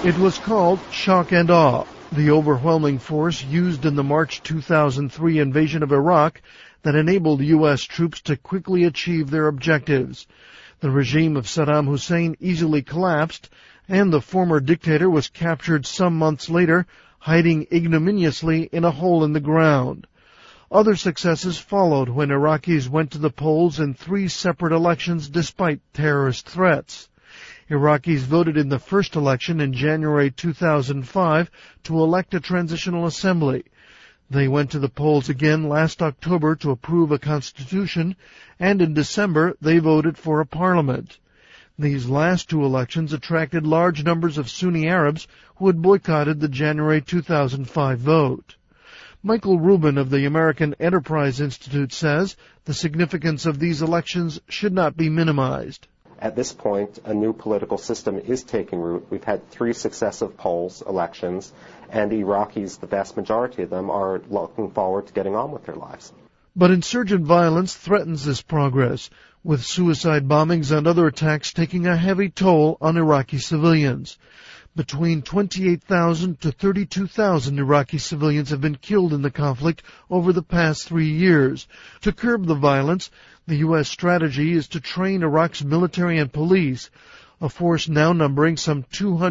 It was called shock and awe, the overwhelming force used in the March 2003 invasion of Iraq that enabled U.S. troops to quickly achieve their objectives. The regime of Saddam Hussein easily collapsed, and the former dictator was captured some months later, hiding ignominiously in a hole in the ground. Other successes followed when Iraqis went to the polls in 3 separate elections despite terrorist threats. Iraqis voted in the first election in January 2005 to elect a transitional assembly. They went to the polls again last October to approve a constitution, and in December they voted for a parliament. These last 2 elections attracted large numbers of Sunni Arabs who had boycotted the January 2005 vote. Michael Rubin of the American Enterprise Institute says the significance of these elections should not be minimized. At this point, a new political system is taking root. We've had 3 successive elections, and Iraqis, the vast majority of them, are looking forward to getting on with their lives. But insurgent violence threatens this progress, with suicide bombings and other attacks taking a heavy toll on Iraqi civilians. Between 28,000 to 32,000 Iraqi civilians have been killed in the conflict over the past 3 years. To curb the violence, the U.S. strategy is to train Iraq's military and police, a force now numbering some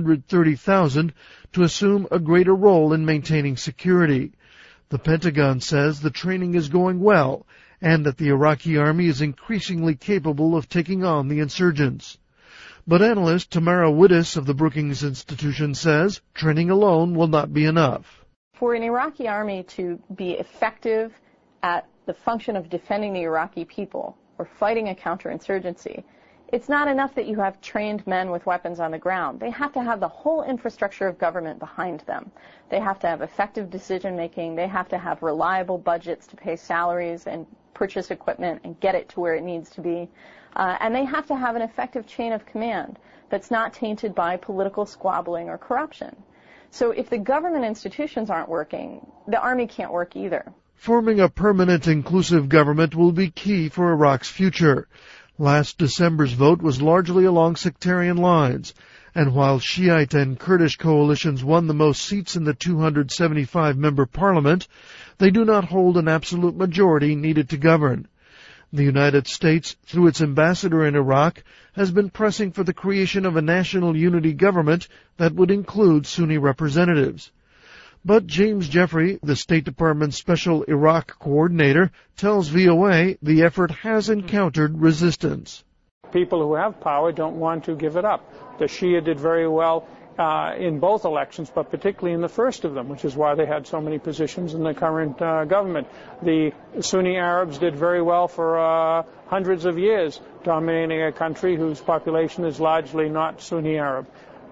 230,000, to assume a greater role in maintaining security. The Pentagon says the training is going well and that the Iraqi army is increasingly capable of taking on the insurgents. But analyst Tamara Wittes of the Brookings Institution says training alone will not be enough. For an Iraqi army to be effective at the function of defending the Iraqi people or fighting a counterinsurgency, it's not enough that you have trained men with weapons on the ground. They have to have the whole infrastructure of government behind them. They have to have effective decision-making. They have to have reliable budgets to pay salaries and purchase equipment and get it to where it needs to be. And they have to have an effective chain of command that's not tainted by political squabbling or corruption. So if the government institutions aren't working, the army can't work either. Forming a permanent, inclusive government will be key for Iraq's future. Last December's vote was largely along sectarian lines, and while Shiite and Kurdish coalitions won the most seats in the 275-member parliament, they do not hold an absolute majority needed to govern. The United States, through its ambassador in Iraq, has been pressing for the creation of a national unity government that would include Sunni representatives. But James Jeffrey, the State Department's Special Iraq Coordinator, tells VOA the effort has encountered resistance. People who have power don't want to give it up. The Shia did very well in both elections, but particularly in the first of them, which is why they had so many positions in the current government. The Sunni Arabs did very well for hundreds of years, dominating a country whose population is largely not Sunni Arab.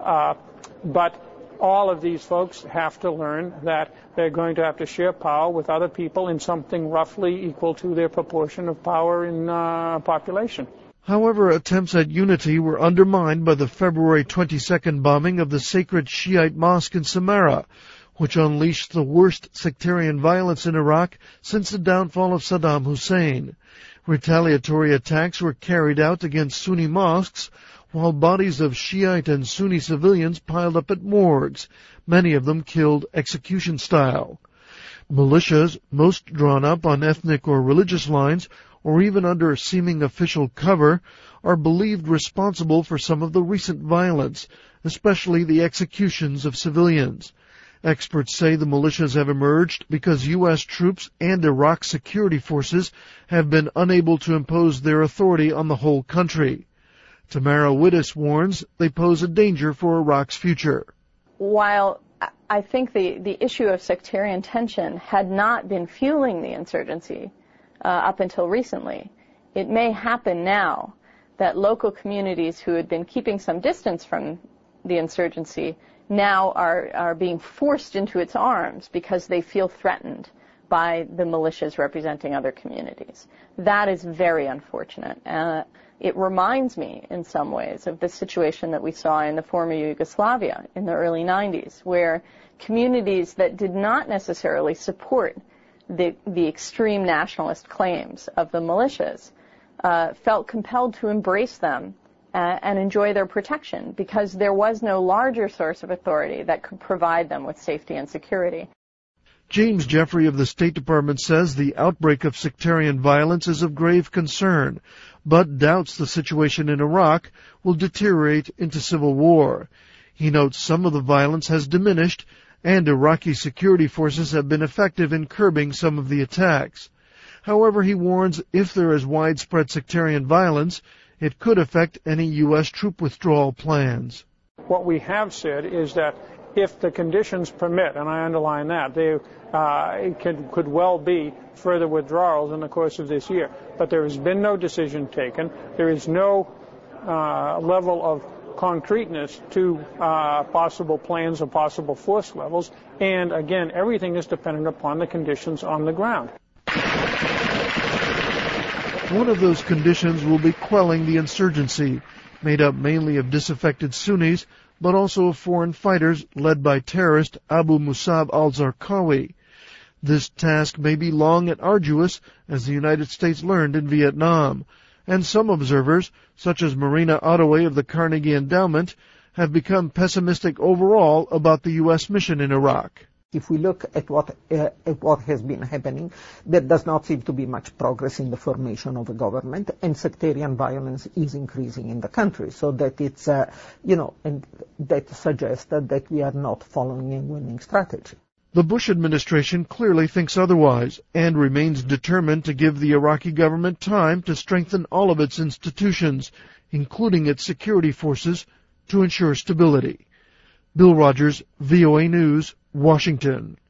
But all of these folks have to learn that they're going to have to share power with other people in something roughly equal to their proportion of power in population. However, attempts at unity were undermined by the February 22nd bombing of the sacred Shiite mosque in Samarra, which unleashed the worst sectarian violence in Iraq since the downfall of Saddam Hussein. Retaliatory attacks were carried out against Sunni mosques, while bodies of Shiite and Sunni civilians piled up at morgues, many of them killed execution style. Militias, most drawn up on ethnic or religious lines, or even under seeming official cover, are believed responsible for some of the recent violence, especially the executions of civilians. Experts say the militias have emerged because U.S. troops and Iraq security forces have been unable to impose their authority on the whole country. Tamara Wittes warns they pose a danger for Iraq's future. While I think the issue of sectarian tension had not been fueling the insurgency up until recently, it may happen now that local communities who had been keeping some distance from the insurgency now are being forced into its arms because they feel threatened by the militias representing other communities. That is very unfortunate. It reminds me in some ways of the situation that we saw in the former Yugoslavia in the early 90s, where communities that did not necessarily support the extreme nationalist claims of the militias felt compelled to embrace them and enjoy their protection, because there was no larger source of authority that could provide them with safety and security. James Jeffrey of the State Department says the outbreak of sectarian violence is of grave concern, but doubts the situation in Iraq will deteriorate into civil war. He notes some of the violence has diminished, and Iraqi security forces have been effective in curbing some of the attacks. However, he warns if there is widespread sectarian violence, it could affect any U.S. troop withdrawal plans. What we have said is that if the conditions permit, and I underline that, it could well be further withdrawals in the course of this year. But there has been no decision taken. There is no level of concreteness to possible plans or possible force levels. And again, everything is dependent upon the conditions on the ground. One of those conditions will be quelling the insurgency, made up mainly of disaffected Sunnis, but also of foreign fighters led by terrorist Abu Musab al-Zarqawi. This task may be long and arduous, as the United States learned in Vietnam, and some observers, such as Marina Ottaway of the Carnegie Endowment, have become pessimistic overall about the U.S. mission in Iraq. If we look at what has been happening, there does not seem to be much progress in the formation of a government, and sectarian violence is increasing in the country. So that it's, and that suggests that we are not following a winning strategy. The Bush administration clearly thinks otherwise and remains determined to give the Iraqi government time to strengthen all of its institutions, including its security forces, to ensure stability. Bill Rogers, VOA News, Washington.